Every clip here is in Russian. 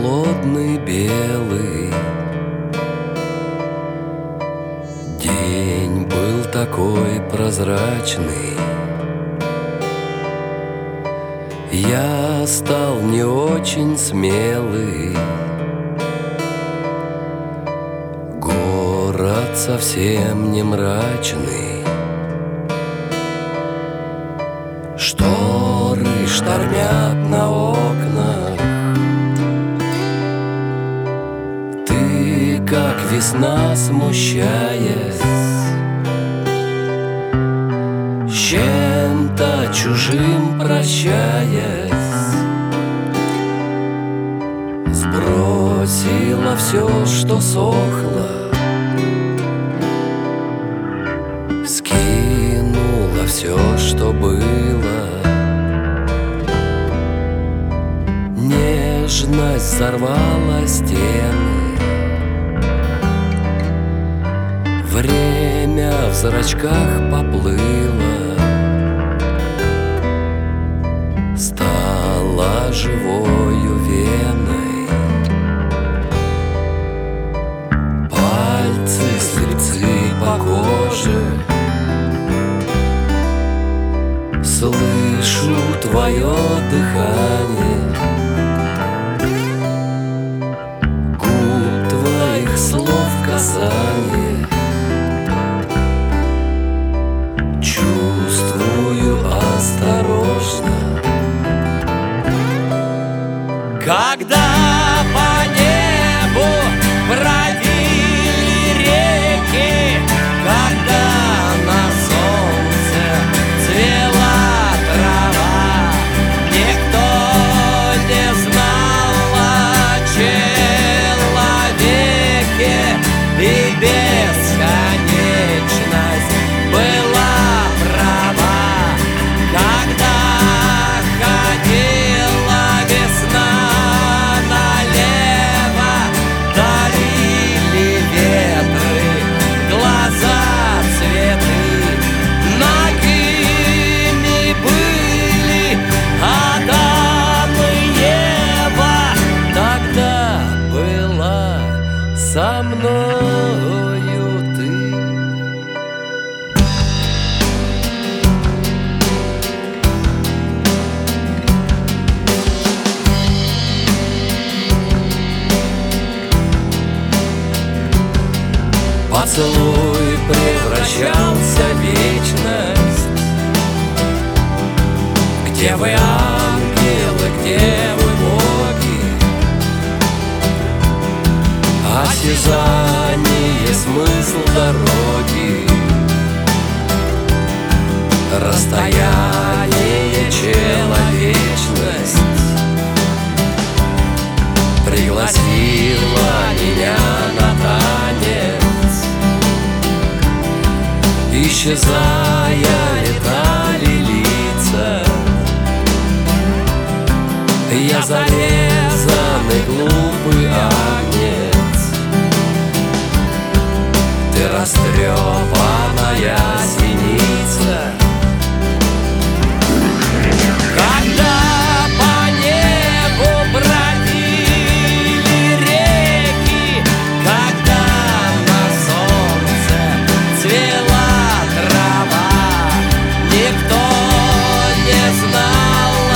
холодный белый. День был такой прозрачный. Я стал не очень смелый. Город совсем не мрачный. Шторы штормят на окнах. Ты, как весна, смущаясь, с чем-то чужим прощаясь, сбросила все, что сохло, скинула все, что было. Нежность взорвала стены. Время в зрачках поплыло. Стала живою веной. Пальцы, слепцы по коже. Слышу твое дыхание. Губ твоих слов касание. Чувствую осторожно. Когда по небу бродили реки, когда на солнце цвела трава, никто не знал о человеке, и бесконечность была права. Когда ходила весна налево, дарили ветры глаза цветы. Нагими были Адам и Ева. Тогда была со мною ты. Поцелуй превращался в вечность. Где вы, ангелы, где вы, боги? Осязание, смысл дороги. Расстояние, человечность пригласила меня на танец. Исчезая, летали лица. Я зарезанный глупый агнец. Ты растрепанная синица. Когда по небу бродили реки, когда на солнце цвела трава, никто не знал о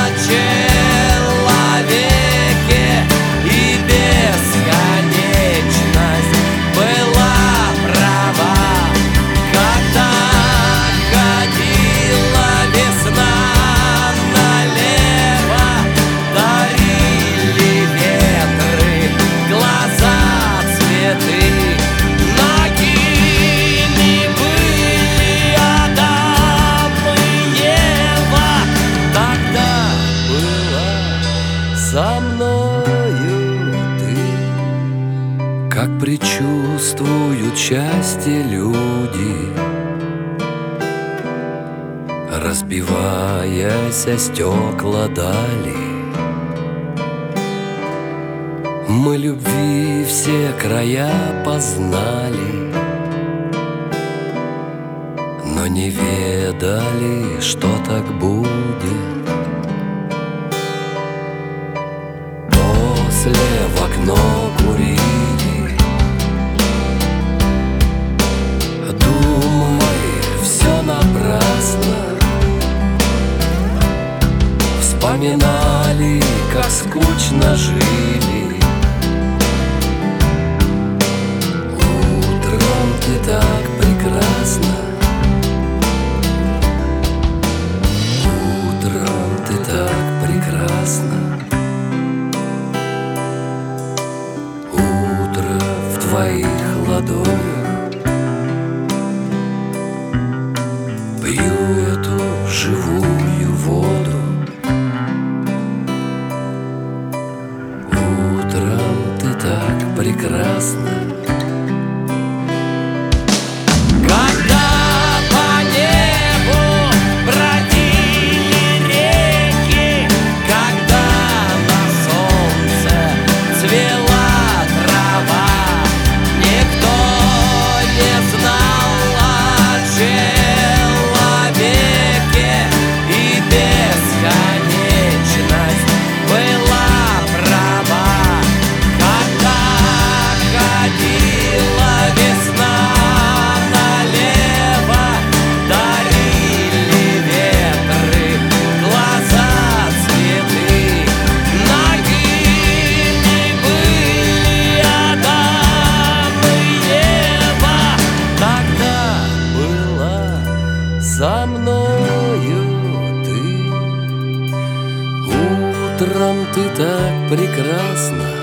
человеке, и бесконечность была права. Когда ходила весна налево, дарили ветры глаза цветы. Нагими были Адам и Ева. Тогда была со мною ты. Как предчувствуют счастье люди, разбиваясь о стекла дали. Мы любви все края познали, но не ведали, что так будет. если в окно курили. Думай, все напрасно. Вспоминали, как скучно жили. Утром ты так прекрасна. Утром ты так прекрасна. Утро в твоих ладонях. Пью эту живую воду. Утром ты так прекрасна. Когда по небу бродили реки, когда на солнце цвела трава, никто не знал о человеке, и бесконечность была права. Когда ходила весна налево, дарили ветры глаза цветы. Нагими были Адам и Ева. Тогда была со мною ты. Утром ты так прекрасна.